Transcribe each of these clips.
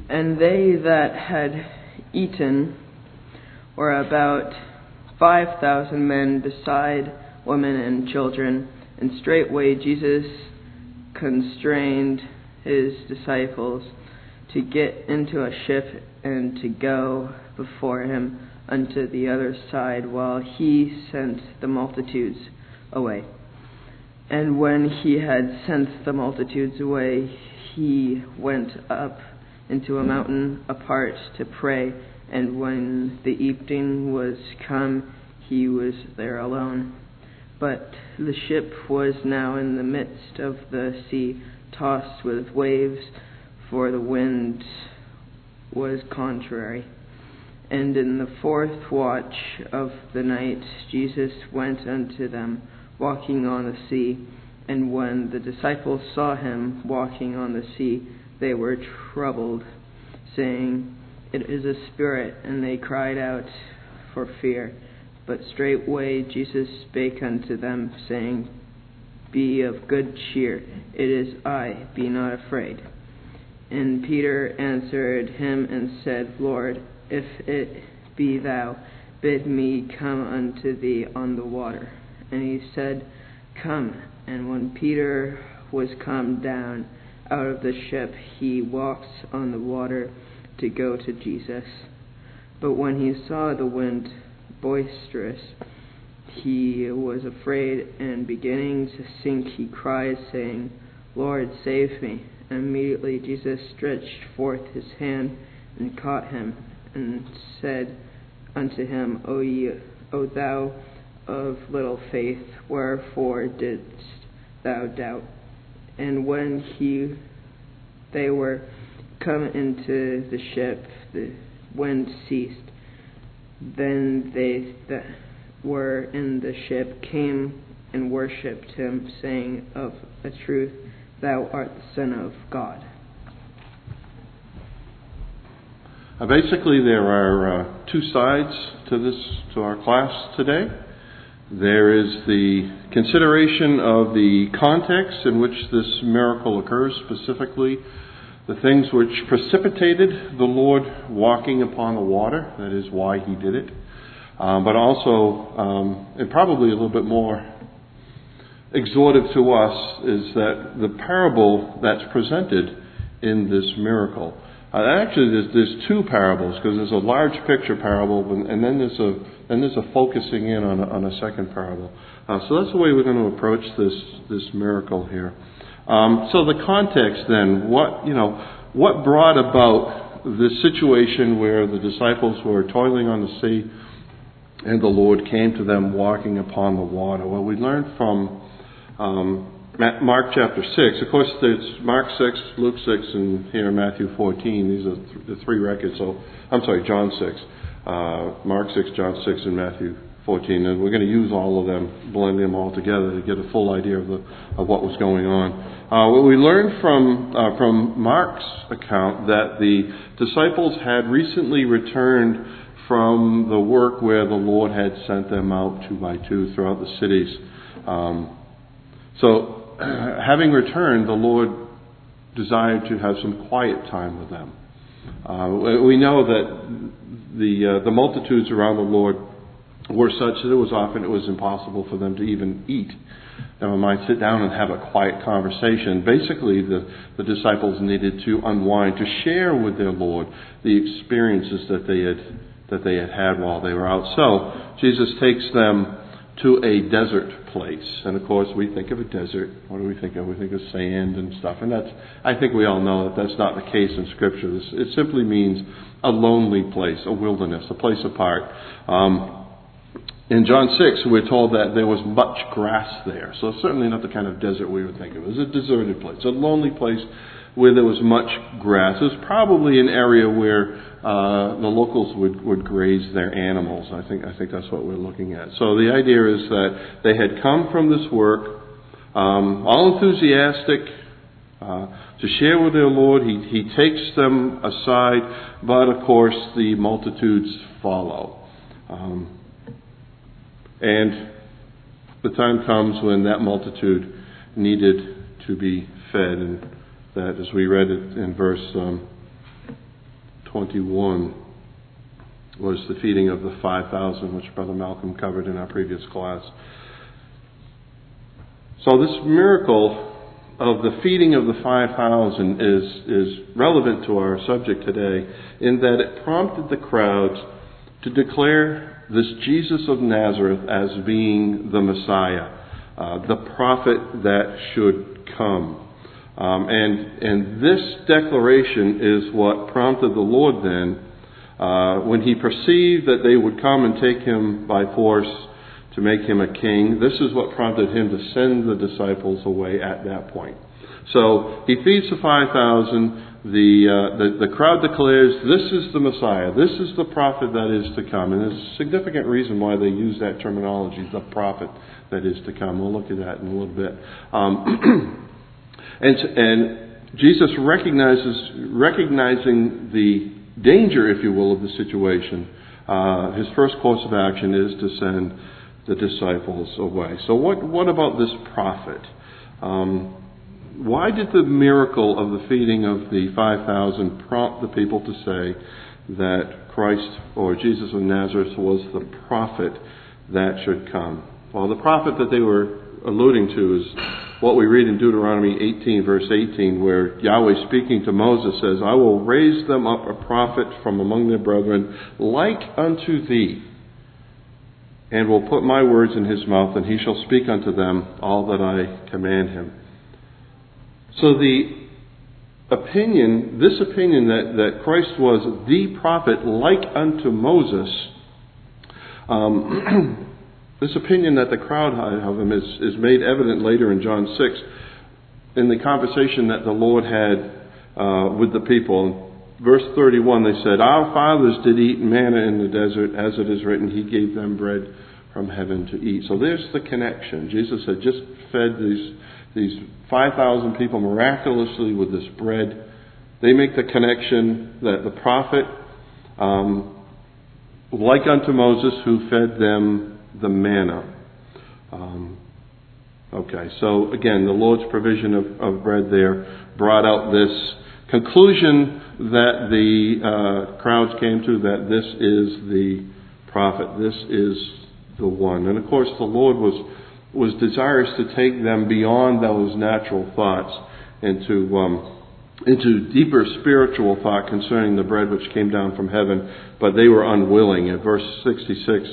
And they that had eaten were about 5,000 men, beside women and children. And straightway Jesus constrained his disciples to get into a ship and to go before him unto the other side, while he sent the multitudes away. And when he had sent the multitudes away, he went up into a mountain apart to pray. And when the evening was come, he was there alone. But the ship was now in the midst of the sea, tossed with waves, for the wind was contrary. And in the fourth watch of the night Jesus went unto them, walking on the sea. And when the disciples saw him walking on the sea, they were troubled, saying, It is a spirit. And they cried out for fear. But straightway Jesus spake unto them, saying, Be of good cheer, it is I, be not afraid. And Peter answered him and said, Lord, if it be thou, bid me come unto thee on the water. And he said, Come. And when Peter was come down out of the ship, he walked on the water to go to Jesus. But when he saw the wind boisterous, he was afraid, and beginning to sink, he cried, saying, Lord, save me. And immediately Jesus stretched forth his hand and caught him, and said unto him, O thou of little faith, wherefore didst thou doubt? And when they were come into the ship, the wind ceased. Then they that were in the ship came and worshipped him, saying, Of a truth, thou art the Son of God. Basically, there are two sides to our class today. There is the consideration of the context in which this miracle occurs, specifically the things which precipitated the Lord walking upon the water, that is why he did it. But also, and probably a little bit more exhortive to us, is that the parable that's presented in this miracle. Actually, there's two parables, because there's a large picture parable, and then there's a focusing in on a second parable. So that's the way we're going to approach this miracle here. So the context then, what brought about this situation where the disciples were toiling on the sea and the Lord came to them walking upon the water? Well, we learned from Mark chapter 6. Of course, there's Mark 6, Luke 6, and here Matthew 14. These are the three records. So, I'm sorry, John 6. Mark 6, John 6, and Matthew 14. And we're going to use all of them, blend them all together to get a full idea of what was going on. What we learned from Mark's account that the disciples had recently returned from the work where the Lord had sent them out 2 by 2 throughout the cities. So, having returned, the Lord desired to have some quiet time with them. We know that the multitudes around the Lord were such that it was impossible for them to even eat. Never mind sit down and have a quiet conversation. Basically, the disciples needed to unwind, to share with their Lord the experiences that they had while they were out. So Jesus takes them to a desert place. And of course, we think of a desert. What do we think of? We think of sand and stuff. And I think we all know that that's not the case in Scripture. It simply means a lonely place, a wilderness, a place apart. In John 6, we're told that there was much grass there. So it's certainly not the kind of desert we would think of. It was a deserted place, a lonely place where there was much grass. It was probably an area where the locals would graze their animals. I think that's what we're looking at. So the idea is that they had come from this work, all enthusiastic, to share with their Lord. He takes them aside, but of course the multitudes follow. And the time comes when that multitude needed to be fed, and that, as we read it in verse 21 was the feeding of the 5,000, which Brother Malcolm covered in our previous class. So this miracle of the feeding of the 5,000 is relevant to our subject today in that it prompted the crowds to declare this Jesus of Nazareth as being the Messiah, the prophet that should come. And this declaration is what prompted the Lord then, when he perceived that they would come and take him by force to make him a king. This is what prompted him to send the disciples away at that point. So he feeds the 5,000. The crowd declares, this is the Messiah. This is the prophet that is to come. And there's a significant reason why they use that terminology, the prophet that is to come. We'll look at that in a little bit. And Jesus recognizing the danger, if you will, of the situation, his first course of action is to send the disciples away. So what about this prophet? Why did the miracle of the feeding of the 5,000 prompt the people to say that Christ or Jesus of Nazareth was the prophet that should come? Well, the prophet that they were alluding to is what we read in Deuteronomy 18, verse 18, where Yahweh speaking to Moses says, I will raise them up a prophet from among their brethren like unto thee, and will put my words in his mouth, and he shall speak unto them all that I command him. So this opinion that Christ was the prophet like unto Moses, this opinion that the crowd had of him is made evident later in John 6 in the conversation that the Lord had with the people. Verse 31, they said, our fathers did eat manna in the desert, as it is written, he gave them bread from heaven to eat. So there's the connection. Jesus had just fed these 5,000 people miraculously with this bread. They make the connection that the prophet, like unto Moses, who fed them the manna. Okay, so again, the Lord's provision of bread there brought out this conclusion that the crowds came to, that this is the prophet, this is the one. And of course, the Lord was desirous to take them beyond those natural thoughts into deeper spiritual thought concerning the bread which came down from heaven, but they were unwilling. In verse 66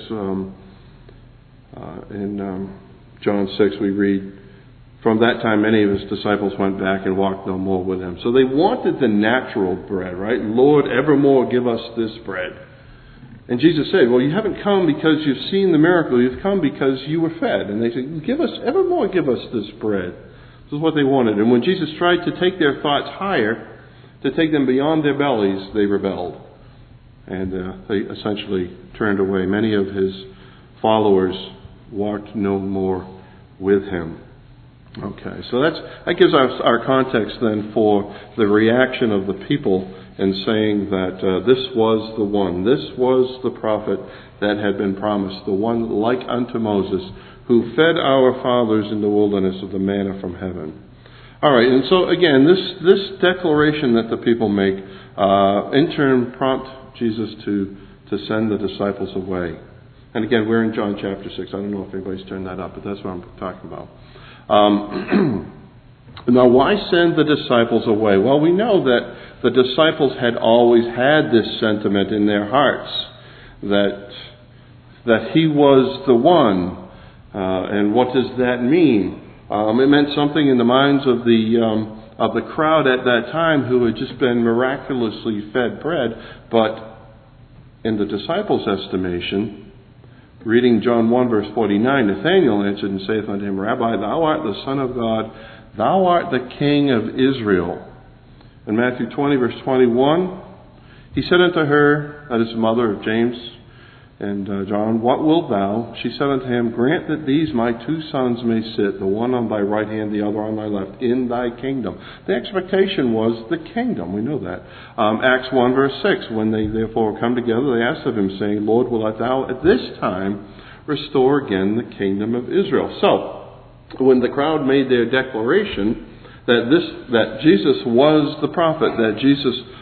in John 6 we read, from that time many of his disciples went back and walked no more with him. So they wanted the natural bread, right? Lord, evermore give us this bread. And Jesus said, well, you haven't come because you've seen the miracle. You've come because you were fed. And they said, evermore give us this bread. This is what they wanted. And when Jesus tried to take their thoughts higher, to take them beyond their bellies, they rebelled. And they essentially turned away. Many of his followers walked no more with him. Okay, so that gives us our context then for the reaction of the people in saying that this was the one, this was the prophet that had been promised, the one like unto Moses, who fed our fathers in the wilderness of the manna from heaven. All right, and so again, this declaration that the people make in turn prompt Jesus to send the disciples away. And again, we're in John chapter 6. I don't know if anybody's turned that up, but that's what I'm talking about. Now, why send the disciples away? Well, we know that the disciples had always had this sentiment in their hearts that he was the one. And what does that mean? It meant something in the minds of the crowd at that time who had just been miraculously fed bread. But in the disciples' estimation, reading John 1 verse 49, Nathanael answered and saith unto him, Rabbi, thou art the Son of God, thou art the King of Israel. In Matthew 20 verse 21, he said unto her, that is the mother of James and John, what wilt thou? She said unto him, grant that these my two sons may sit, the one on thy right hand, the other on thy left, in thy kingdom. The expectation was the kingdom. We know that. Acts 1 verse 6, when they therefore come together, they asked of him, saying, Lord, wilt thou at this time restore again the kingdom of Israel? So, when the crowd made their declaration that Jesus was the prophet, that Jesus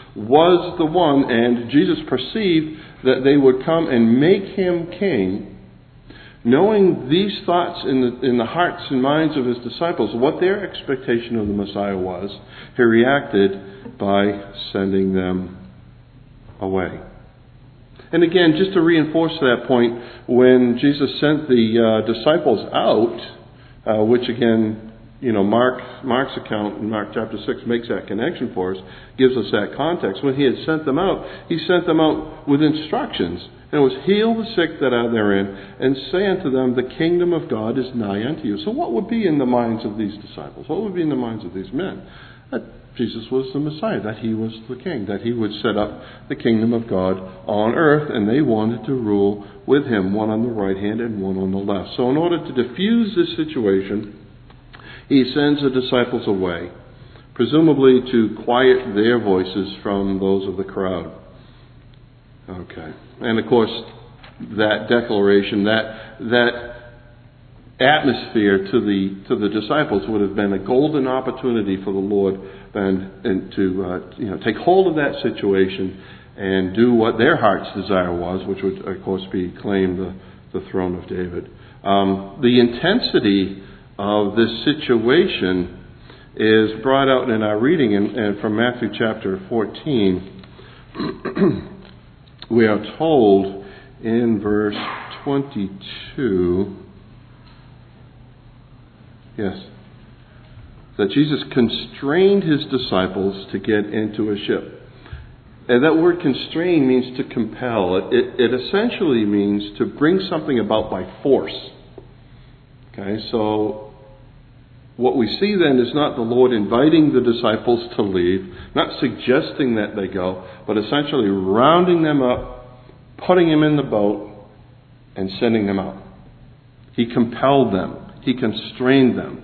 was the one, and Jesus perceived that they would come and make him king. Knowing these thoughts in the hearts and minds of his disciples, what their expectation of the Messiah was, he reacted by sending them away. And again, just to reinforce that point, when Jesus sent the disciples out, which again, Mark's account in Mark chapter 6 makes that connection for us, gives us that context. When he had sent them out, he sent them out with instructions. And it was, heal the sick that are therein, and say unto them, the kingdom of God is nigh unto you. So what would be in the minds of these disciples? What would be in the minds of these men? That Jesus was the Messiah, that he was the king, that he would set up the kingdom of God on earth, and they wanted to rule with him, one on the right hand and one on the left. So in order to diffuse this situation, he sends the disciples away, presumably to quiet their voices from those of the crowd. Okay. And of course, that declaration, that atmosphere to the disciples would have been a golden opportunity for the Lord and to take hold of that situation and do what their heart's desire was, which would of course be claim the throne of David. The intensity of this situation is brought out in our reading and from Matthew chapter 14. We are told in verse 22, that Jesus constrained his disciples to get into a ship. And that word constrain means to compel. It essentially means to bring something about by force. Okay, so what we see then is not the Lord inviting the disciples to leave, not suggesting that they go, but essentially rounding them up, putting them in the boat, and sending them out. He compelled them. He constrained them.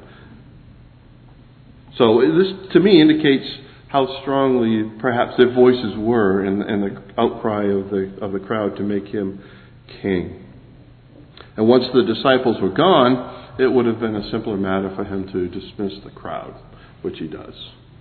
So this, to me, indicates how strongly perhaps their voices were in the outcry of the crowd to make him king. And once the disciples were gone, it would have been a simpler matter for him to dismiss the crowd, which he does.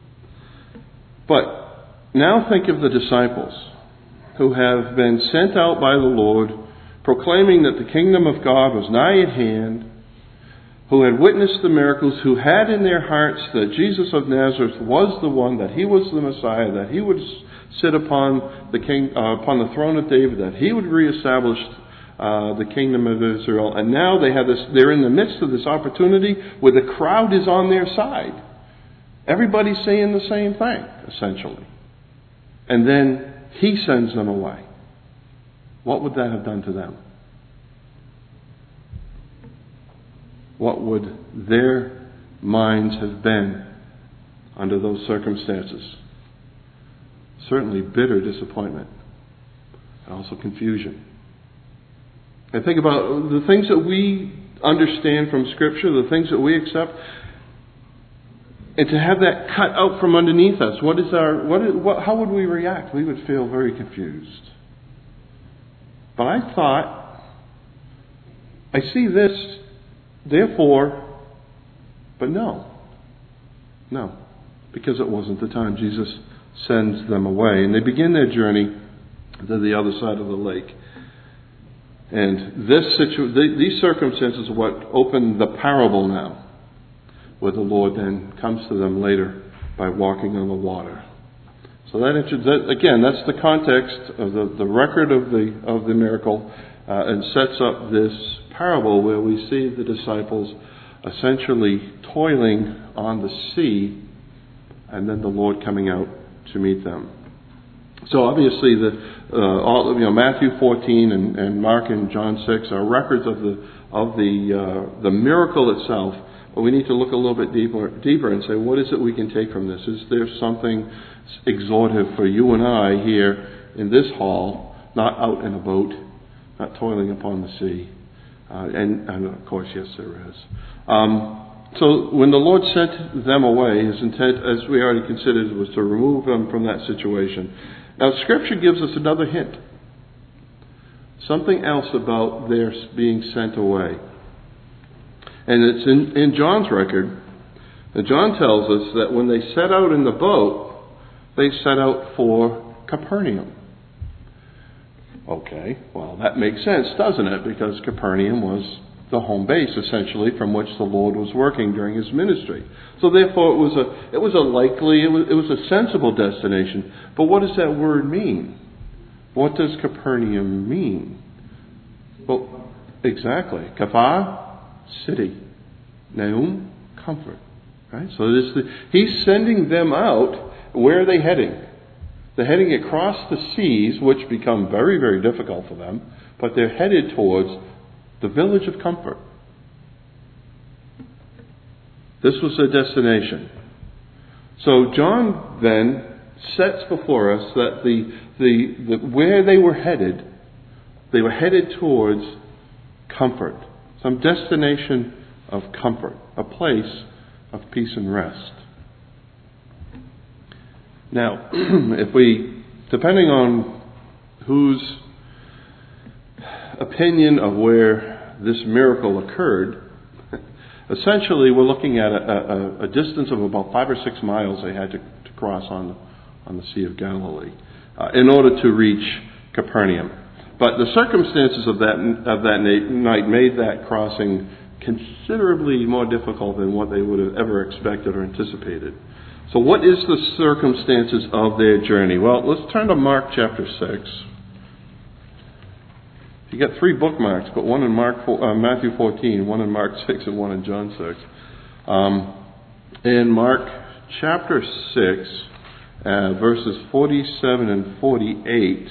But now think of the disciples who have been sent out by the Lord, proclaiming that the kingdom of God was nigh at hand, who had witnessed the miracles, who had in their hearts that Jesus of Nazareth was the one, that he was the Messiah, that he would sit upon the throne of David, that he would reestablish the kingdom of Israel. And now they're in the midst of this opportunity where the crowd is on their side. Everybody's saying the same thing, essentially. And then he sends them away. What would that have done to them? What would their minds have been under those circumstances? Certainly bitter disappointment and also confusion. And think about the things that we understand from Scripture, the things that we accept, and to have that cut out from underneath us. How would we react? We would feel very confused. But I thought, I see this, therefore, but no, because it wasn't the time. Jesus sends them away, and they begin their journey to the other side of the lake. And these circumstances are what open the parable now, where the Lord then comes to them later by walking on the water. So again, that's the context of the record of the miracle, and sets up this parable where we see the disciples essentially toiling on the sea, and then the Lord coming out to meet them. So obviously, Matthew 14 and Mark and John 6 are records of the miracle itself. But we need to look a little bit deeper and say, what is it we can take from this? Is there something exhortive for you and I here in this hall, not out in a boat, not toiling upon the sea? And of course, yes, there is. So when the Lord sent them away, his intent, as we already considered, was to remove them from that situation. Now, Scripture gives us another hint. Something else about their being sent away. And it's in John's record. And John tells us that when they set out in the boat, they set out for Capernaum. Okay, well, that makes sense, doesn't it? Because Capernaum was the home base, essentially, from which the Lord was working during his ministry. So therefore, it was a sensible destination. But what does that word mean? What does Capernaum mean? Well, exactly. Kafar, city. Naum, comfort. Right? So he's sending them out. Where are they heading? They're heading across the seas, which become very, very difficult for them, but they're headed towards the village of comfort. This was their destination. So John then sets before us that the where they were headed towards comfort, some destination of comfort, a place of peace and rest. Now, depending on whose opinion of where this miracle occurred, essentially we're looking at a distance of about 5 or 6 miles they had to cross on the Sea of Galilee in order to reach Capernaum. But the circumstances of that night made that crossing considerably more difficult than what they would have ever expected or anticipated. So what is the circumstances of their journey? Well, let's turn to Mark chapter 6. You got 3 bookmarks, but one in Matthew 14, one in Mark 6, and one in John 6. In Mark chapter 6, verses 47 and 48,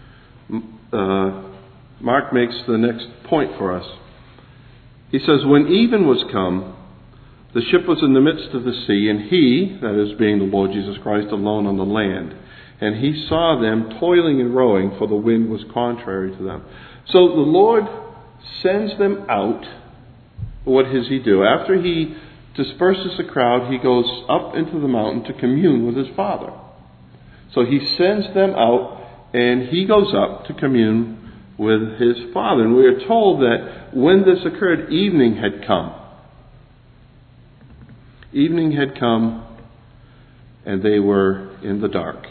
Mark makes the next point for us. He says, "When even was come, the ship was in the midst of the sea, and he," that is being the Lord Jesus Christ, "alone on the land. And he saw them toiling and rowing, for the wind was contrary to them." So the Lord sends them out. What does he do? After he disperses the crowd, he goes up into the mountain to commune with his Father. So he sends them out, and he goes up to commune with his Father. And we are told that when this occurred, evening had come. Evening had come, and they were in the dark.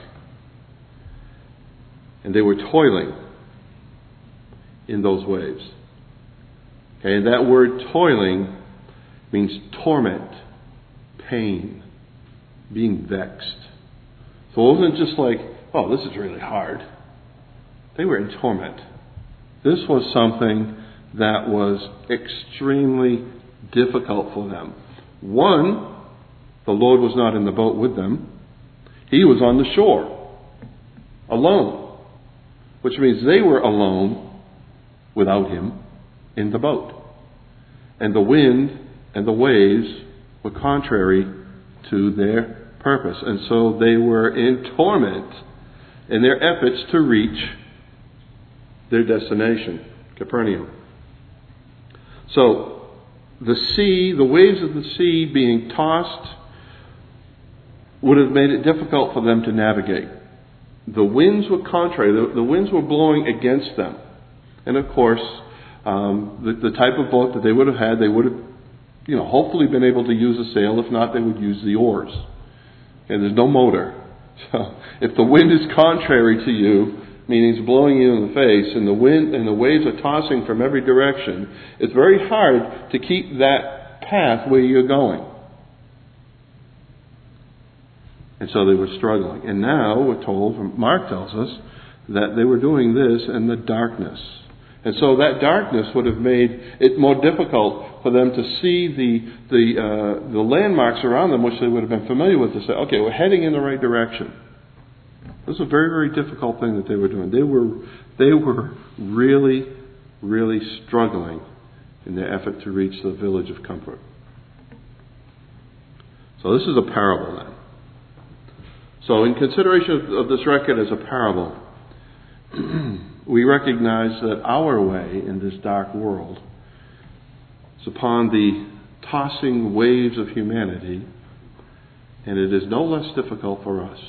And they were toiling in those waves. Okay, and that word toiling means torment, pain, being vexed. So it wasn't just like, oh, this is really hard. They were in torment. This was something that was extremely difficult for them. One, the Lord was not in the boat with them. He was on the shore, alone, which means they were alone without him in the boat. And the wind and the waves were contrary to their purpose. And so they were in torment in their efforts to reach their destination, Capernaum. So the sea, the waves of the sea being tossed would have made it difficult for them to navigate. The winds were contrary. The winds were blowing against them. And of course, the type of boat that they would have had, they would have, hopefully been able to use a sail. If not, they would use the oars. And there's no motor. So if the wind is contrary to you, meaning it's blowing you in the face, and the wind and the waves are tossing from every direction, it's very hard to keep that path where you're going. And so they were struggling. And now we're told, Mark tells us, that they were doing this in the darkness. And so that darkness would have made it more difficult for them to see the landmarks around them, which they would have been familiar with, to say, okay, we're heading in the right direction. This is a very, very difficult thing that they were doing. They were really, really struggling in their effort to reach the village of comfort. So this is a parable then. So in consideration of this record as a parable, we recognize that our way in this dark world is upon the tossing waves of humanity, and it is no less difficult for us.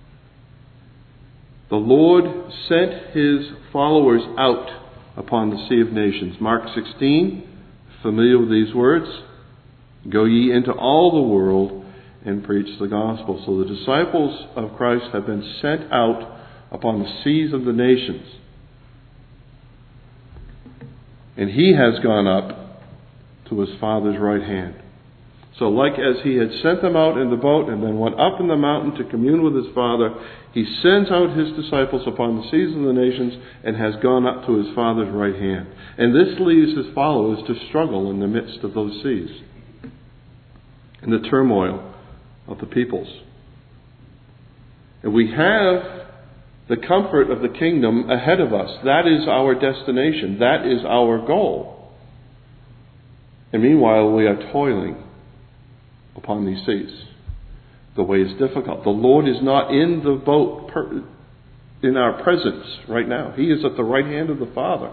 The Lord sent his followers out upon the sea of nations. Mark 16, familiar with these words? Go ye into all the world and preach the gospel. So the disciples of Christ have been sent out upon the seas of the nations. And he has gone up to his Father's right hand. So like as he had sent them out in the boat and then went up in the mountain to commune with his Father, he sends out his disciples upon the seas of the nations and has gone up to his Father's right hand. And this leaves his followers to struggle in the midst of those seas, in the turmoil of the peoples. And we have the comfort of the kingdom ahead of us. That is our destination. That is our goal. And meanwhile, we are toiling upon these seas. The way is difficult. The Lord is not in the boat in our presence right now. He is at the right hand of the Father.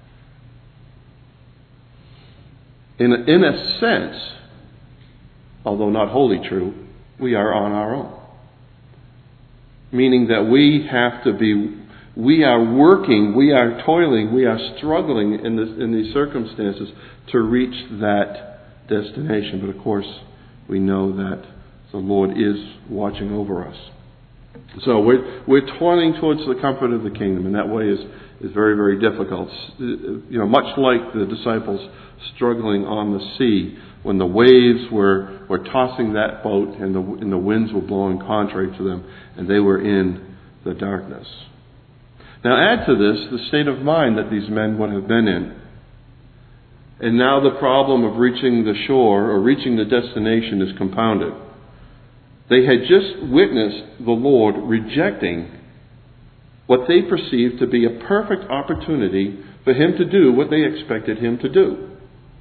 In a sense, although not wholly true, we are on our own. Meaning that we are working, we are toiling, we are struggling in these circumstances to reach that destination. But of course, we know that the Lord is watching over us. So we're toiling towards the comfort of the kingdom, and that way is very, very difficult. Much like the disciples struggling on the sea when the waves were tossing that boat and the winds were blowing contrary to them, and they were in the darkness. Now add to this the state of mind that these men would have been in. And now the problem of reaching the shore or reaching the destination is compounded. They had just witnessed the Lord rejecting what they perceived to be a perfect opportunity for him to do what they expected him to do.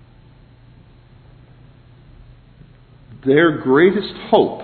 Their greatest hope,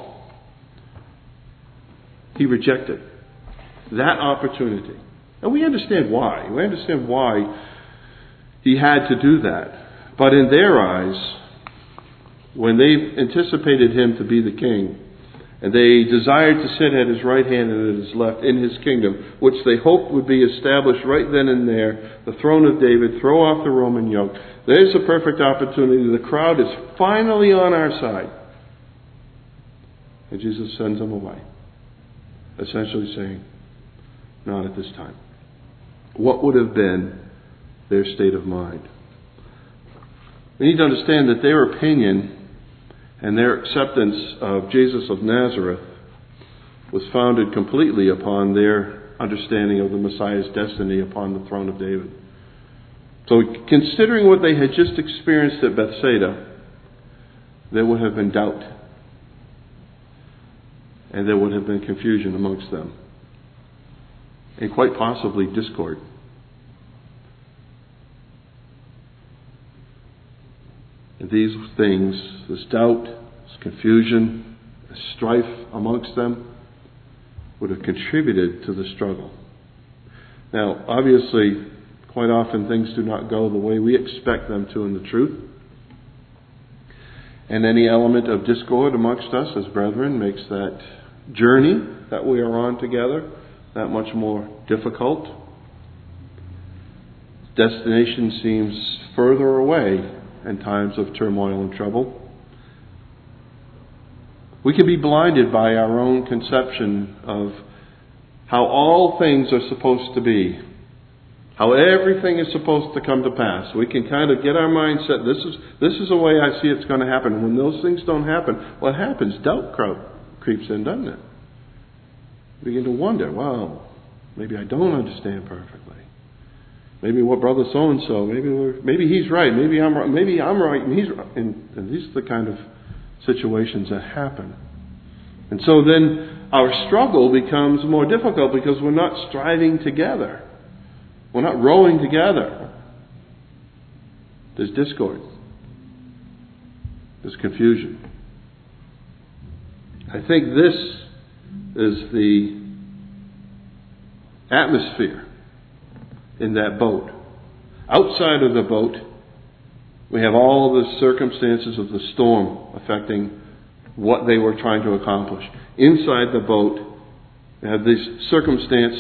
he rejected. That opportunity. And we understand why. We understand why he had to do that. But in their eyes, when they anticipated him to be the king, and they desired to sit at his right hand and at his left in his kingdom, which they hoped would be established right then and there, the throne of David, throw off the Roman yoke. There's a perfect opportunity. The crowd is finally on our side. And Jesus sends them away, essentially saying, not at this time. What would have been their state of mind? We need to understand that their opinion and their acceptance of Jesus of Nazareth was founded completely upon their understanding of the Messiah's destiny upon the throne of David. So considering what they had just experienced at Bethsaida, there would have been doubt. And there would have been confusion amongst them. And quite possibly discord. And these things, this doubt, this confusion, this strife amongst them, would have contributed to the struggle. Now, obviously, quite often things do not go the way we expect them to in the truth. And any element of discord amongst us as brethren makes that journey that we are on together that much more difficult. Destination seems further away in times of turmoil and trouble. We can be blinded by our own conception of how all things are supposed to be, how everything is supposed to come to pass. We can kind of get our mindset, this is the way I see it's going to happen. When those things don't happen, what happens? Doubt creeps in, doesn't it? We begin to wonder, wow, maybe I don't understand perfectly. Maybe what brother so-and-so, maybe he's right, maybe I'm right and he's right. And these are the kind of situations that happen. And so then our struggle becomes more difficult because we're not striving together. We're not rowing together. There's discord. There's confusion. I think this is the atmosphere in that boat. Outside of the boat, we have all the circumstances of the storm affecting what they were trying to accomplish. Inside the boat, we have this circumstance,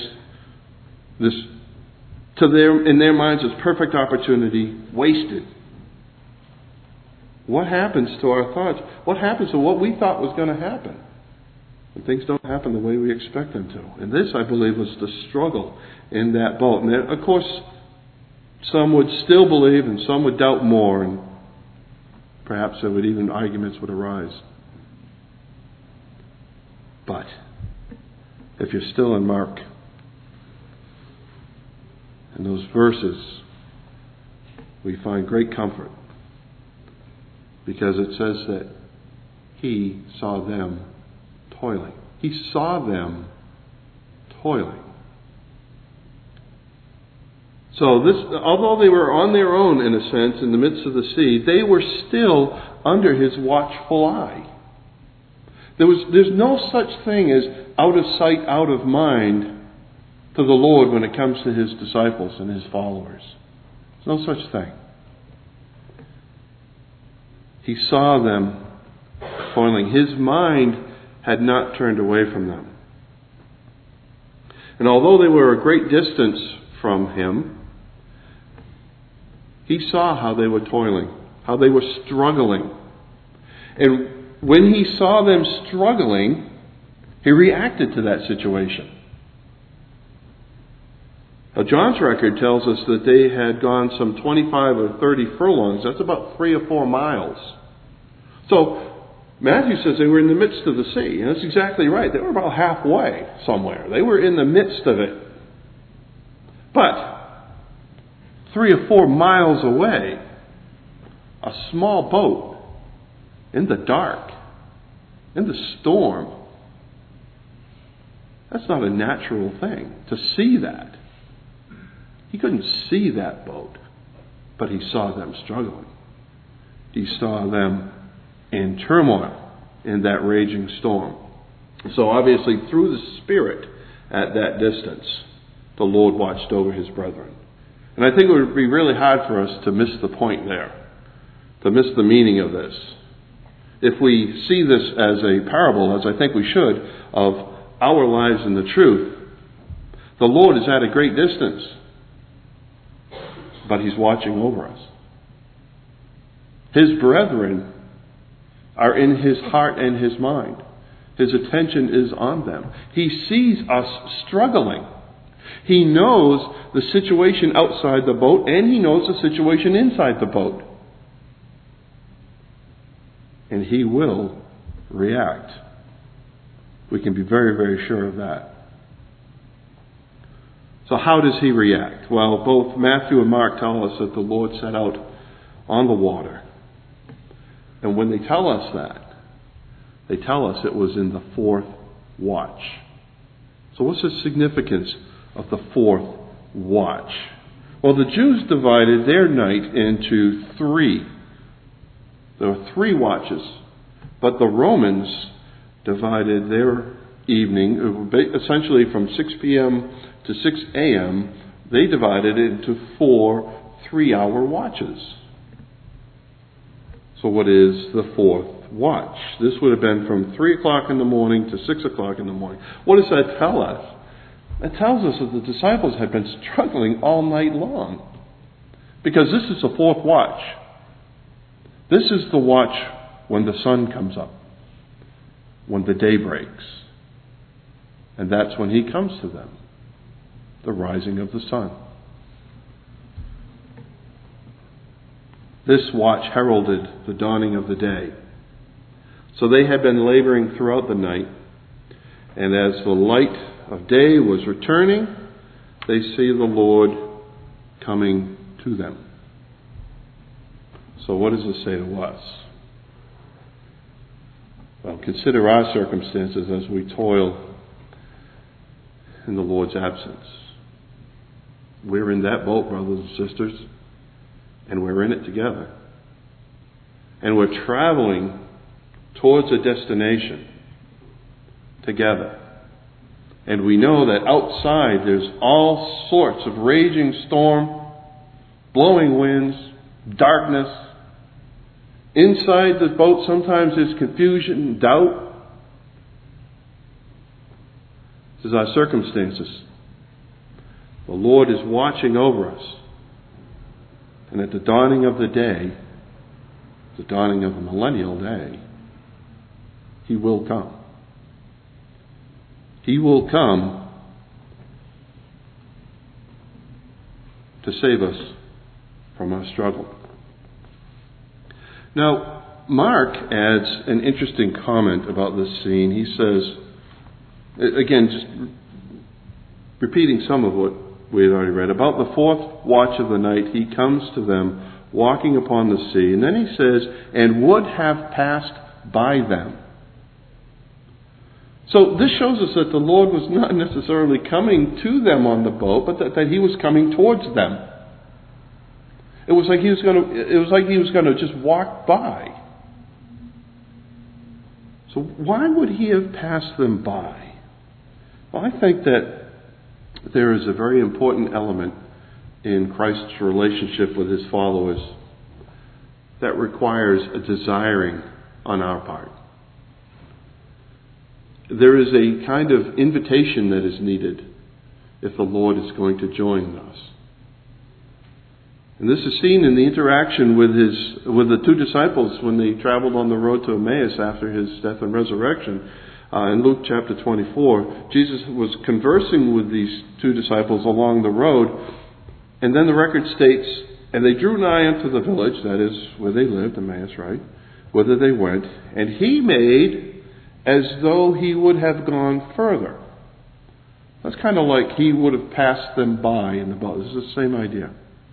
in their minds, this perfect opportunity wasted. What happens to our thoughts? What happens to what we thought was going to happen when things don't happen the way we expect them to? And this, I believe, was the struggle in that boat. And of course, some would still believe and some would doubt more, and perhaps there would even arguments would arise. But if you're still in Mark, in those verses, we find great comfort, because it says that he saw them toiling. He saw them toiling. So this, although they were on their own, in a sense, in the midst of the sea, they were still under his watchful eye. There's no such thing as out of sight, out of mind to the Lord when it comes to his disciples and his followers. There's no such thing. He saw them toiling. His mind had not turned away from them. And although they were a great distance from him, he saw how they were toiling, how they were struggling. And when he saw them struggling, he reacted to that situation. Now, John's record tells us that they had gone some 25 or 30 furlongs. That's about 3 or 4 miles. So Matthew says they were in the midst of the sea. And that's exactly right. They were about halfway somewhere. They were in the midst of it. But 3 or 4 miles away, a small boat in the dark, in the storm, that's not a natural thing to see that. He couldn't see that boat, but he saw them struggling. He saw them in turmoil in that raging storm. So obviously through the Spirit at that distance, the Lord watched over his brethren. And I think it would be really hard for us to miss the point there, to miss the meaning of this. If we see this as a parable, as I think we should, of our lives in the truth, the Lord is at a great distance, but he's watching over us. His brethren are in his heart and his mind. His attention is on them. He sees us struggling. He knows the situation outside the boat, and he knows the situation inside the boat. And he will react. We can be very, very sure of that. So how does he react? Well, both Matthew and Mark tell us that the Lord set out on the water. And when they tell us that, they tell us it was in the 4th watch. So what's the significance of the 4th watch? Well, the Jews divided their night into 3. There were 3 watches. But the Romans divided their evening, essentially from 6 p.m. to 6 a.m., they divided it into 4 3-hour watches. So what is the 4th watch? This would have been from 3 o'clock in the morning to 6 o'clock in the morning. What does that tell us? It tells us that the disciples had been struggling all night long. Because this is the 4th watch. This is the watch when the sun comes up, when the day breaks. And that's when he comes to them, the rising of the sun. This watch heralded the dawning of the day. So they had been laboring throughout the night, and as the light of day was returning, they see the Lord coming to them. So what does this say to us? Well, consider our circumstances as we toil in the Lord's absence. We're in that boat, brothers and sisters, and we're in it together. And we're traveling towards a destination together. And we know that outside there's all sorts of raging storm, blowing winds, darkness. Inside the boat sometimes there's confusion, doubt. This is our circumstances. The Lord is watching over us. And at the dawning of the day, the dawning of the millennial day, He will come. He will come to save us from our struggle. Now, Mark adds an interesting comment about this scene. He says, again, just repeating some of what we had already read, about the fourth watch of the night, He comes to them walking upon the sea. And then He says, and would have passed by them. So this shows us that the Lord was not necessarily coming to them on the boat, but that He was coming towards them. It was like He was going to just walk by. So why would He have passed them by? Well, I think that there is a very important element in Christ's relationship with His followers that requires a desiring on our part. There is a kind of invitation that is needed if the Lord is going to join us. And this is seen in the interaction with the two disciples when they traveled on the road to Emmaus after His death and resurrection. In Luke chapter 24, Jesus was conversing with these two disciples along the road, and then the record states, and they drew nigh unto the village, that is where they lived, Emmaus, right, whither they went, and He made as though He would have gone further. That's kind of like He would have passed them by in the boat. This is the same idea.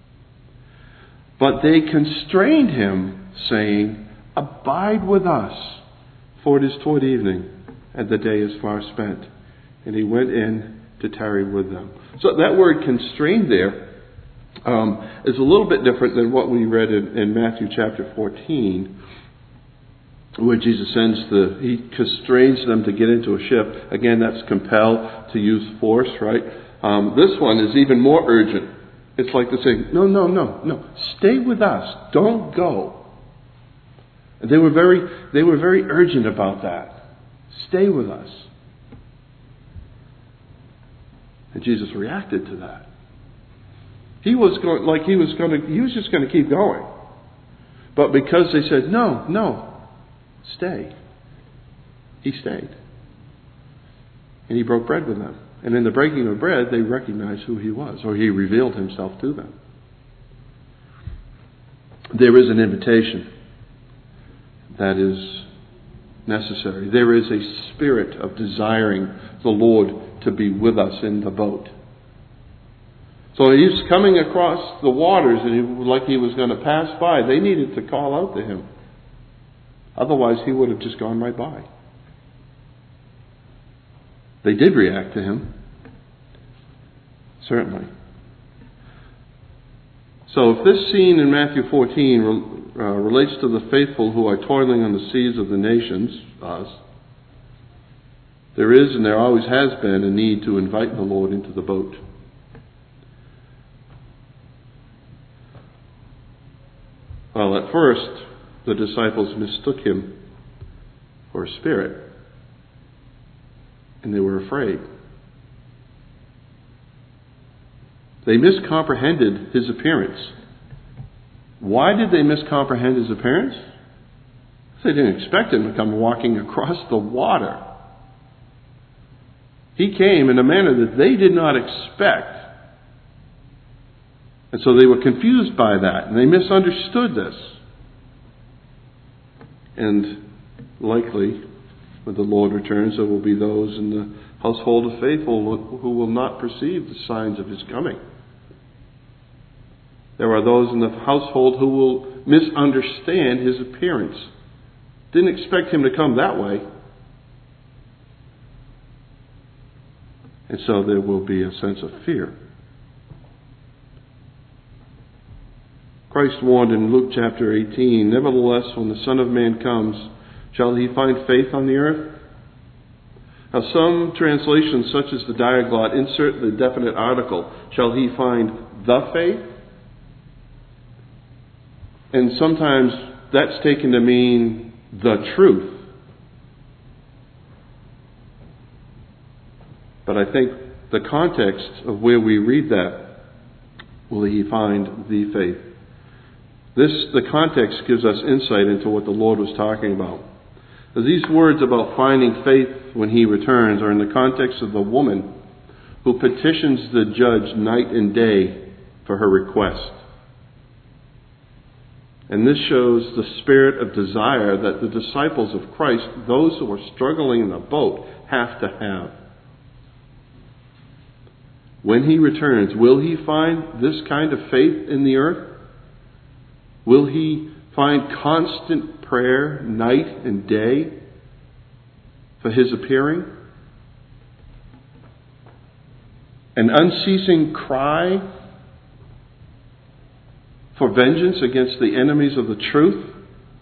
But they constrained Him, saying, abide with us, for it is toward evening, and the day is far spent. And He went in to tarry with them. So that word constrained there is a little bit different than what we read in Matthew chapter 14, where Jesus He constrains them to get into a ship. Again, that's compel, to use force, right? This one is even more urgent. It's like they're saying, no, stay with us. Don't go. And they were very urgent about that. Stay with us. And Jesus reacted to that. He was just going to keep going. But because they said, no, stay, He stayed. And He broke bread with them. And in the breaking of bread, they recognized who He was, or He revealed Himself to them. There is an invitation that is necessary. There is a spirit of desiring the Lord to be with us in the boat. So He's coming across the waters, and like He was going to pass by. They needed to call out to Him. Otherwise, He would have just gone right by. They did react to Him. Certainly. So if this scene in Matthew 14 relates to the faithful who are toiling on the seas of the nations, us, there is and there always has been a need to invite the Lord into the boat. Well, at first, the disciples mistook Him for a spirit. And they were afraid. They miscomprehended His appearance. Why did they miscomprehend His appearance? They didn't expect Him to come walking across the water. He came in a manner that they did not expect. And so they were confused by that, and they misunderstood this. And likely, when the Lord returns, there will be those in the household of faithful who will not perceive the signs of His coming. There are those in the household who will misunderstand His appearance. Didn't expect Him to come that way. And so there will be a sense of fear. Christ warned in Luke chapter 18, nevertheless, when the Son of Man comes, shall He find faith on the earth? Now, some translations, such as the Diaglott, insert the definite article, shall He find the faith? And sometimes that's taken to mean the truth. But I think the context of where we read that, will He find the faith? The context gives us insight into what the Lord was talking about. These words about finding faith when He returns are in the context of the woman who petitions the judge night and day for her request. And this shows the spirit of desire that the disciples of Christ, those who are struggling in the boat, have to have. When He returns, will He find this kind of faith in the earth? Will He find constant prayer night and day for His appearing? An unceasing cry for vengeance against the enemies of the truth?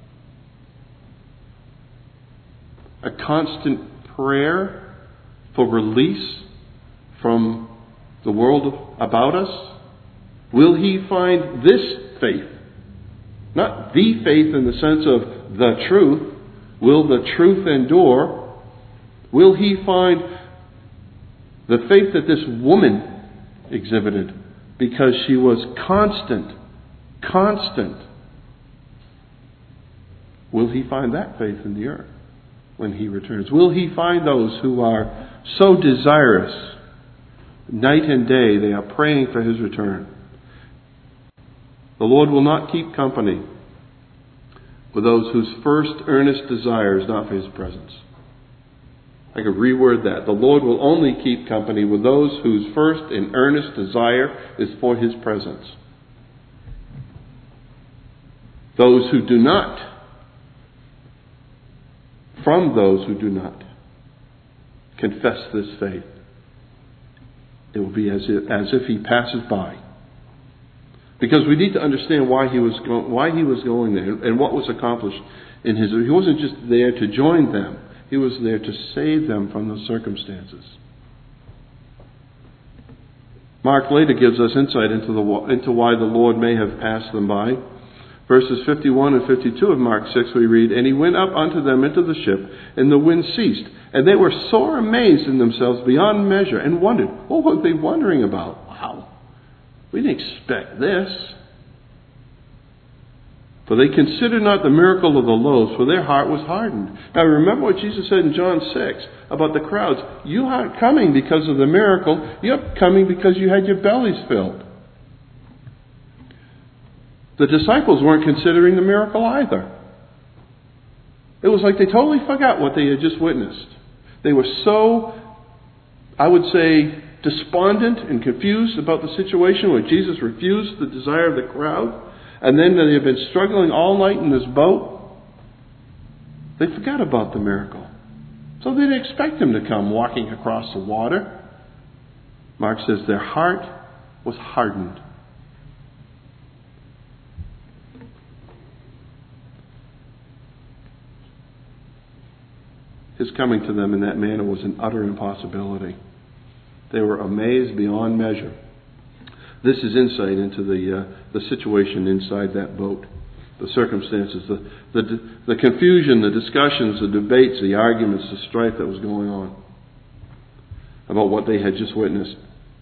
A constant prayer for release from the world about us? Will He find this faith? Not the faith in the sense of the truth. Will the truth endure? Will He find the faith that this woman exhibited because she was constant? Will He find that faith in the earth when He returns? Will He find those who are so desirous, night and day, they are praying for His return? The Lord will not keep company with those whose first earnest desire is not for His presence. I could reword that. The Lord will only keep company with those whose first and earnest desire is for His presence. Those who do not, from those who do not confess this faith, it will be as if He passes by. Because we need to understand why he was going there and what was accomplished in His. He wasn't just there to join them. He was there to save them from the circumstances. Mark later gives us insight into why the Lord may have passed them by. Verses 51 and 52 of Mark 6 we read, "And He went up unto them into the ship, and the wind ceased. And they were sore amazed in themselves beyond measure, and wondered." What were they wondering about? Wow, we didn't expect this. "For they considered not the miracle of the loaves, for their heart was hardened." Now remember what Jesus said in John 6 about the crowds. You aren't coming because of the miracle. You're coming because you had your bellies filled. The disciples weren't considering the miracle either. It was like they totally forgot what they had just witnessed. They were so, I would say, despondent and confused about the situation where Jesus refused the desire of the crowd. And then they had been struggling all night in this boat. They forgot about the miracle. So they didn't expect Him to come walking across the water. Mark says their heart was hardened. His coming to them in that manner was an utter impossibility. They were amazed beyond measure. This is insight into the situation inside that boat, the circumstances, the confusion, the discussions, the debates, the arguments, the strife that was going on about what they had just witnessed.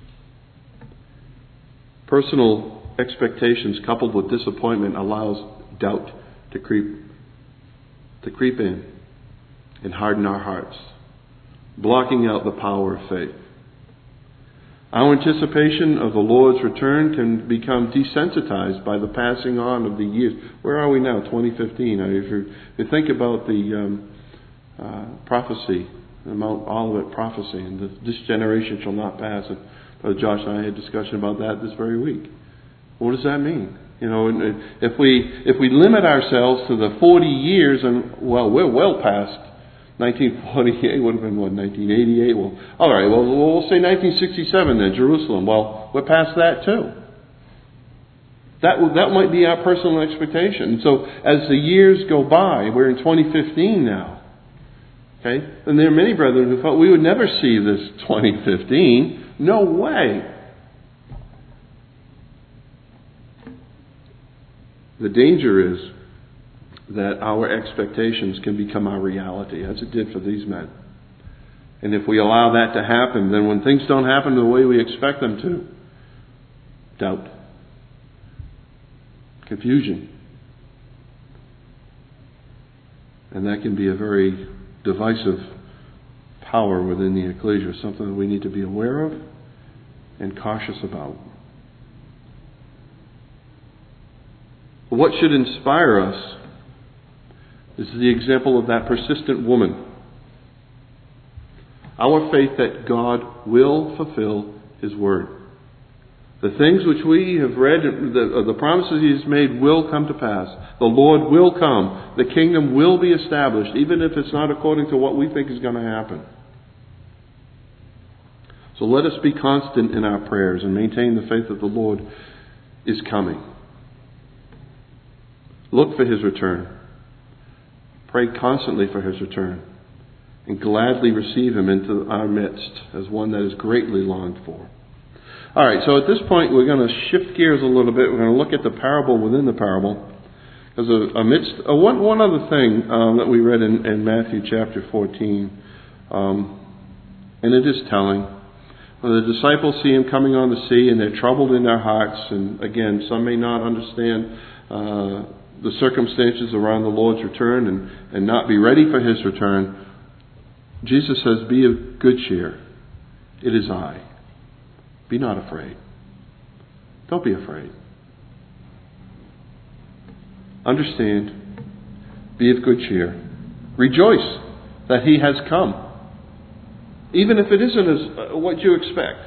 Personal expectations coupled with disappointment allows doubt to creep in and harden our hearts, blocking out the power of faith. Our anticipation of the Lord's return can become desensitized by the passing on of the years. Where are we now? 2015. If you think about the prophecy, the Mount Olivet prophecy, and this generation shall not pass. And Brother Josh and I had a discussion about that this very week. What does that mean? You know, if we limit ourselves to the 40 years, and we're well past 1948 would have been what, 1988? Well, all right, well, we'll say 1967 then, Jerusalem. Well, we're past that too. That might be our personal expectation. So as the years go by, we're in 2015 now. Okay? And there are many brethren who thought we would never see this 2015. No way. The danger is that our expectations can become our reality, as it did for these men. And if we allow that to happen, then when things don't happen the way we expect them to, doubt, confusion And that can be a very divisive power within the ecclesia, something that we need to be aware of and cautious about. What should inspire us is the example of that persistent woman. Our faith that God will fulfill His word. The things which we have read, the promises He has made will come to pass. The Lord will come. The kingdom will be established, even if it's not according to what we think is going to happen. So let us be constant in our prayers and maintain the faith that the Lord is coming. Look for His return. Pray constantly for His return. And gladly receive Him into our midst as one that is greatly longed for. All right, so at this point we're going to shift gears a little bit. We're going to look at the parable within the parable. Because amidst one other thing that we read in Matthew chapter 14, and it is telling. When the disciples see Him coming on the sea and they're troubled in their hearts, and again, some may not understand the circumstances around the Lord's return and not be ready for His return, Jesus says, "Be of good cheer. It is I. Be not afraid." Don't be afraid. Understand. Be of good cheer. Rejoice that He has come. Even if it isn't as what you expect.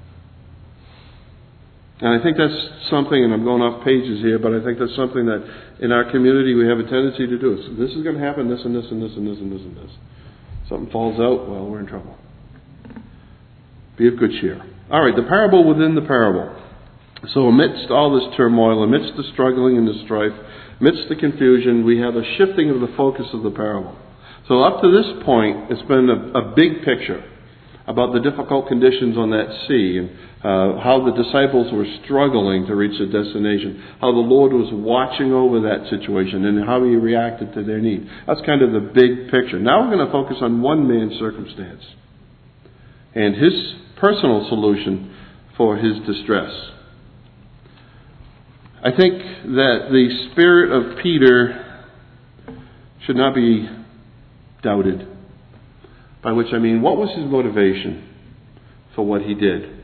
And I think that's something, and I'm going off pages here, but I think that's something that in our community we have a tendency to do. So this is going to happen, this and this and this and this and this and this. Something falls out, well, we're in trouble. Be of good cheer. All right, the parable within the parable. So amidst all this turmoil, amidst the struggling and the strife, amidst the confusion, we have a shifting of the focus of the parable. So up to this point, it's been a big picture about the difficult conditions on that sea and how the disciples were struggling to reach the destination, how the Lord was watching over that situation and how He reacted to their need. That's kind of the big picture. Now we're going to focus on one man's circumstance and his personal solution for his distress. I think that the spirit of Peter should not be doubted. By which I mean, what was his motivation for what he did?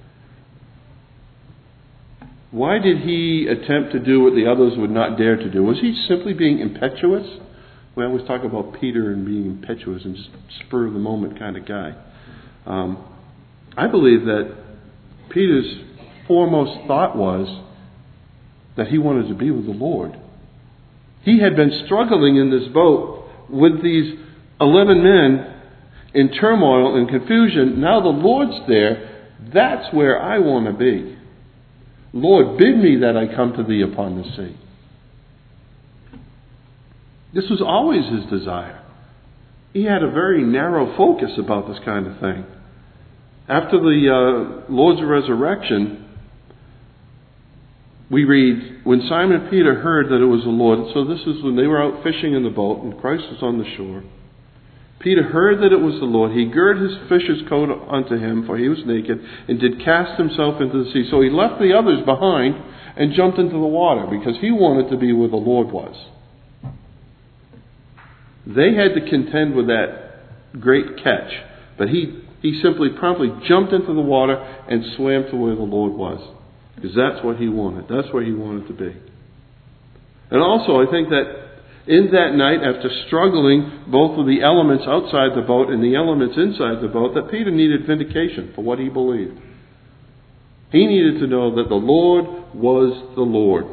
Why did he attempt to do what the others would not dare to do? Was he simply being impetuous? We always talk about Peter and being impetuous and just spur of the moment kind of guy. I believe that Peter's foremost thought was that he wanted to be with the Lord. He had been struggling in this boat with these 11 men in turmoil and confusion. Now the Lord's there. That's where I want to be. Lord, bid me that I come to Thee upon the sea. This was always his desire. He had a very narrow focus about this kind of thing. After the Lord's resurrection, we read, when Simon Peter heard that it was the Lord, so this is when they were out fishing in the boat and Christ was on the shore. Peter heard that it was the Lord. He girt his fisher's coat unto him, for he was naked, and did cast himself into the sea. So he left the others behind and jumped into the water, because he wanted to be where the Lord was. They had to contend with that great catch, but he simply promptly jumped into the water and swam to where the Lord was, because that's what he wanted. That's where he wanted to be. And also, I think that in that night, after struggling both with the elements outside the boat and the elements inside the boat, that Peter needed vindication for what he believed. He needed to know that the Lord was the Lord.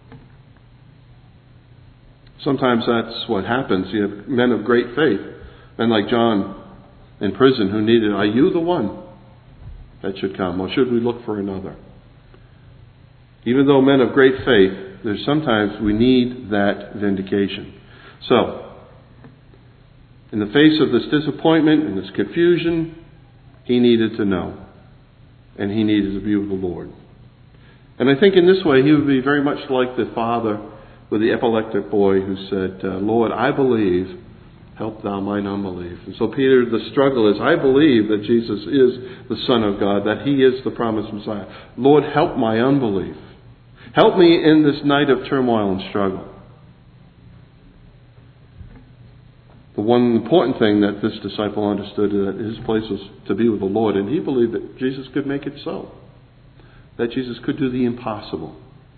Sometimes that's what happens. You have men of great faith, men like John in prison who needed, are you the one that should come, or should we look for another? Even though men of great faith, there's sometimes we need that vindication. So, in the face of this disappointment and this confusion, he needed to know. And he needed to be with the Lord. And I think in this way he would be very much like the father with the epileptic boy who said, Lord, I believe, help thou mine unbelief. And so Peter, the struggle is, I believe that Jesus is the Son of God, that He is the promised Messiah. Lord, help my unbelief. Help me in this night of turmoil and struggle. The one important thing that this disciple understood is that his place was to be with the Lord, and he believed that Jesus could make it so. That Jesus could do the impossible.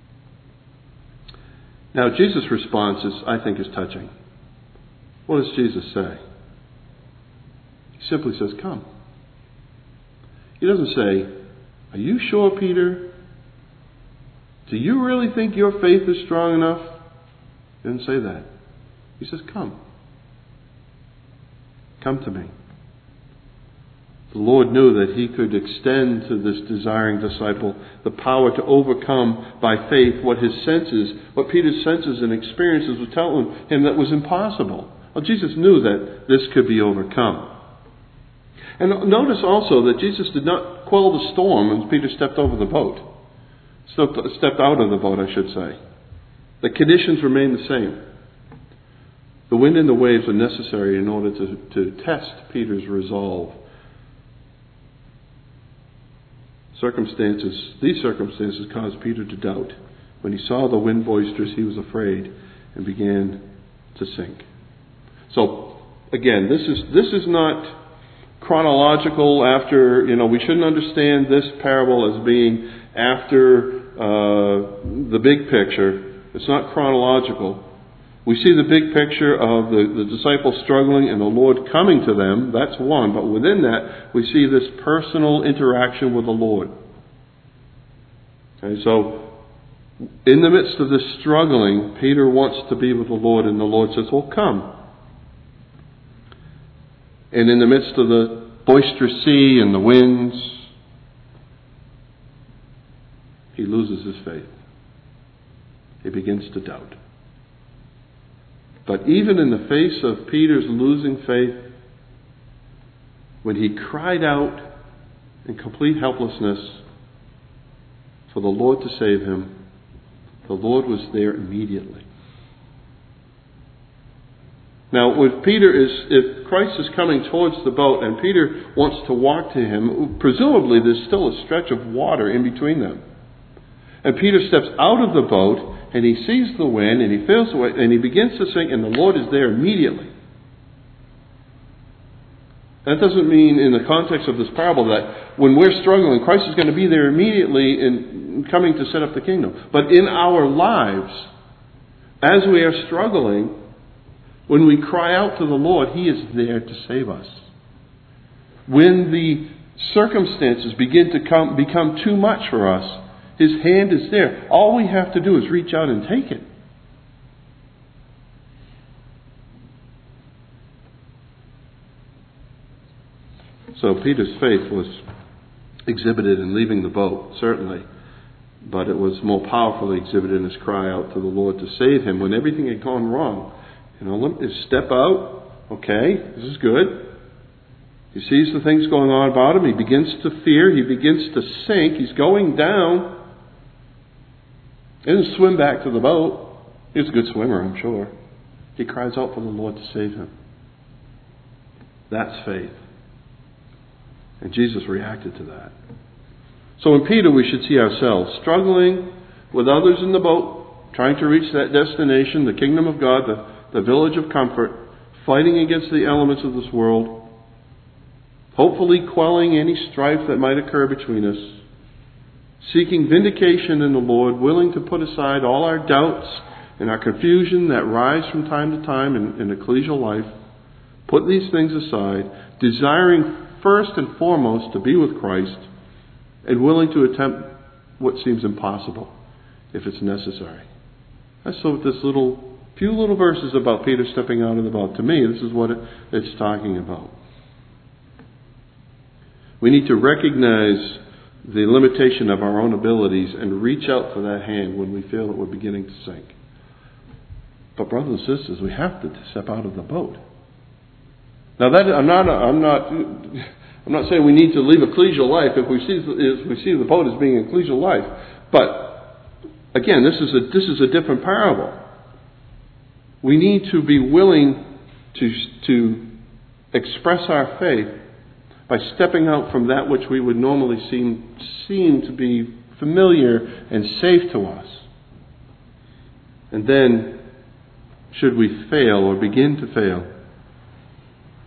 Now, Jesus' response I think, is touching. What does Jesus say? He simply says, come. He doesn't say, are you sure, Peter? Do you really think your faith is strong enough? He didn't say that. He says, come. Come to me. The Lord knew that He could extend to this desiring disciple the power to overcome by faith what Peter's senses and experiences were telling him that was impossible. Well, Jesus knew that this could be overcome. And notice also that Jesus did not quell the storm when Peter stepped over the boat. Stepped out of the boat, I should say. The conditions remained the same. The wind and the waves were necessary in order to test Peter's resolve. These circumstances caused Peter to doubt. When he saw the wind boisterous, he was afraid and began to sink. So, again, this is not chronological after, we shouldn't understand this parable as being after the big picture. It's not chronological. We see the big picture of the disciples struggling and the Lord coming to them. That's one. But within that, we see this personal interaction with the Lord. Okay, so in the midst of this struggling, Peter wants to be with the Lord, and the Lord says, well, come. And in the midst of the boisterous sea and the winds, he loses his faith. He begins to doubt. But even in the face of Peter's losing faith, when he cried out in complete helplessness for the Lord to save him, the Lord was there immediately. Now, if Christ is coming towards the boat and Peter wants to walk to him, presumably there's still a stretch of water in between them. And Peter steps out of the boat and he sees the wind and he feels the wind and he begins to sink, and the Lord is there immediately. That doesn't mean in the context of this parable that when we're struggling, Christ is going to be there immediately in coming to set up the kingdom. But in our lives, as we are struggling, when we cry out to the Lord, He is there to save us. When the circumstances begin to become too much for us, His hand is there. All we have to do is reach out and take it. So Peter's faith was exhibited in leaving the boat, certainly. But it was more powerfully exhibited in his cry out to the Lord to save him when everything had gone wrong. Let me step out. Okay, this is good. He sees the things going on about him. He begins to fear. He begins to sink. He's going down. He doesn't swim back to the boat. He's a good swimmer, I'm sure. He cries out for the Lord to save him. That's faith. And Jesus reacted to that. So in Peter we should see ourselves struggling with others in the boat, trying to reach that destination, the kingdom of God, the village of comfort, fighting against the elements of this world, hopefully quelling any strife that might occur between us, seeking vindication in the Lord, willing to put aside all our doubts and our confusion that rise from time to time in ecclesial life, put these things aside, desiring first and foremost to be with Christ, and willing to attempt what seems impossible if it's necessary. That's what this few little verses about Peter stepping out of the boat. To me, this is what it's talking about. We need to recognize the limitation of our own abilities and reach out for that hand when we feel that we're beginning to sink. But brothers and sisters, we have to step out of the boat. Now, that I'm not saying we need to leave ecclesial life if we see the boat as being ecclesial life. But again, this is a different parable. We need to be willing to express our faith by stepping out from that which we would normally seem to be familiar and safe to us. And then, should we fail or begin to fail,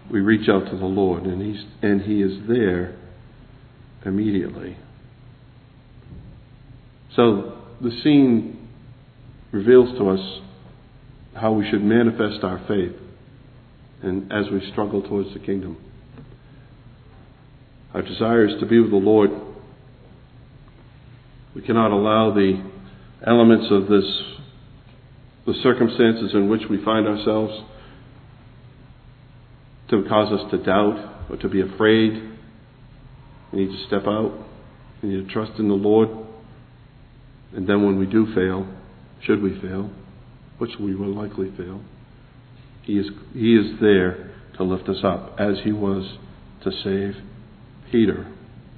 we reach out to the Lord, and He is there immediately. So the scene reveals to us how we should manifest our faith and as we struggle towards the kingdom. Our desire is to be with the Lord. We cannot allow the elements of the circumstances in which we find ourselves, to cause us to doubt or to be afraid. We need to step out. We need to trust in the Lord. And then when we do fail, should we fail, which we will likely fail, He is there to lift us up, as He was to save Peter.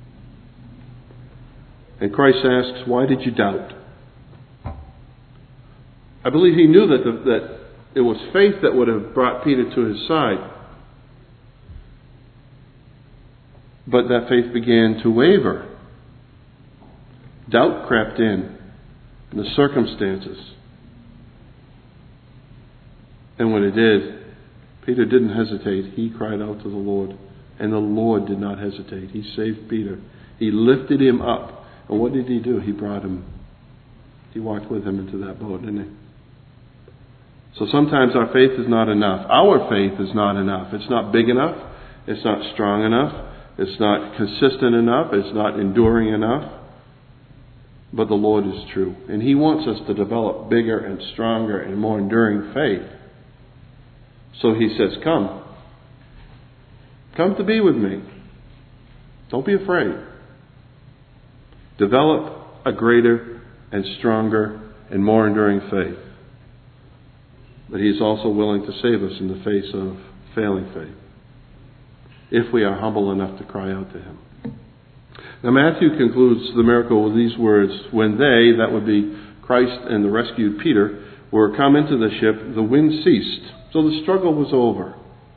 And Christ asks, why did you doubt? I believe He knew that it was faith that would have brought Peter to His side. But that faith began to waver. Doubt crept in the circumstances. And when it did, Peter didn't hesitate. He cried out to the Lord. And the Lord did not hesitate. He saved Peter. He lifted him up. And what did He do? He brought him. He walked with him into that boat, didn't He? So sometimes our faith is not enough. Our faith is not enough. It's not big enough. It's not strong enough. It's not consistent enough. It's not enduring enough. But the Lord is true. And He wants us to develop bigger and stronger and more enduring faith. So He says, come. Come to be with me. Don't be afraid. Develop a greater and stronger and more enduring faith. But He is also willing to save us in the face of failing faith, if we are humble enough to cry out to Him. Now Matthew concludes the miracle with these words: when they, that would be Christ and the rescued Peter, were come into the ship, the wind ceased. So the struggle was over.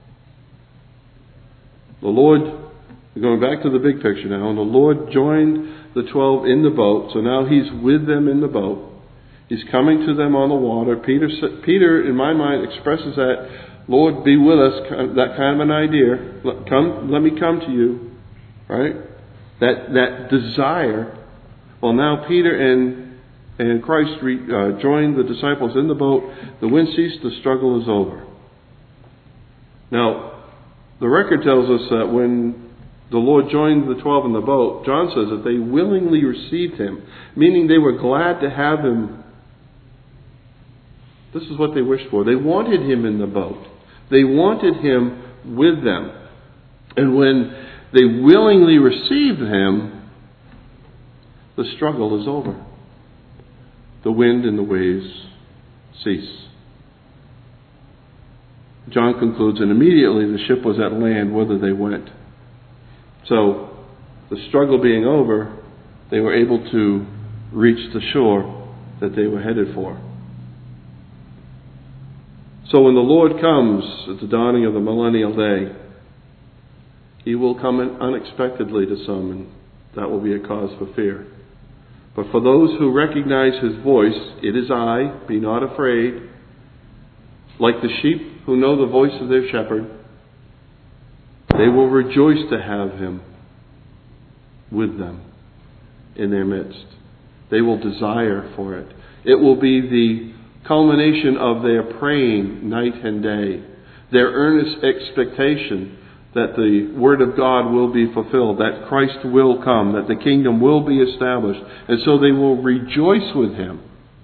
The Lord, going back to the big picture now, and the Lord joined the 12 in the boat. So now He's with them in the boat. He's coming to them on the water. Peter, in my mind, expresses that, Lord, be with us, that kind of an idea. Let me come to you. Right? That desire. Well, now Peter and Christ joined the disciples in the boat. The wind ceased. The struggle is over. Now, the record tells us that when the Lord joined the 12 in the boat, John says that they willingly received Him, meaning they were glad to have Him. This is what they wished for. They wanted Him in the boat. They wanted Him with them. And when they willingly received Him, the struggle is over. The wind and the waves cease. John concludes, and immediately the ship was at land whither they went. So, the struggle being over, they were able to reach the shore that they were headed for. So when the Lord comes at the dawning of the millennial day, He will come unexpectedly to some, and that will be a cause for fear. But for those who recognize His voice, it is I, be not afraid. Like the sheep who know the voice of their shepherd, they will rejoice to have Him with them in their midst. They will desire for it. It will be the culmination of their praying night and day, their earnest expectation that the Word of God will be fulfilled, that Christ will come, that the kingdom will be established, and so they will rejoice with Him.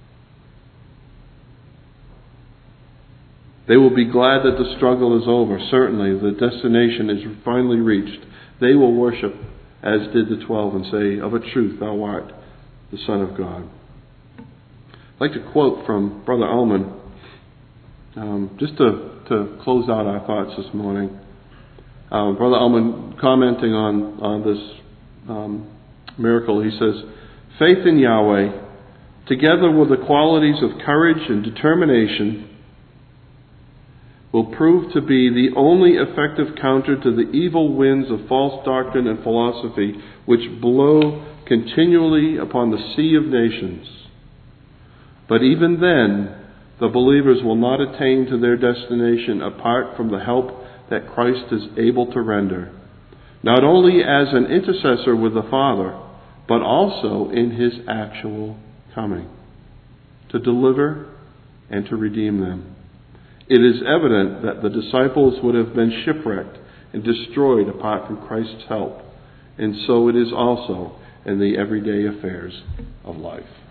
They will be glad that the struggle is over. Certainly, the destination is finally reached. They will worship as did the 12 and say, of a truth, Thou art the Son of God. I'd like to quote from Brother Ullman, just to close out our thoughts this morning. Brother Ullman, commenting on this miracle, he says, faith in Yahweh, together with the qualities of courage and determination, will prove to be the only effective counter to the evil winds of false doctrine and philosophy which blow continually upon the sea of nations. But even then, the believers will not attain to their destination apart from the help that Christ is able to render, not only as an intercessor with the Father, but also in his actual coming, to deliver and to redeem them. It is evident that the disciples would have been shipwrecked and destroyed apart from Christ's help, and so it is also in the everyday affairs of life.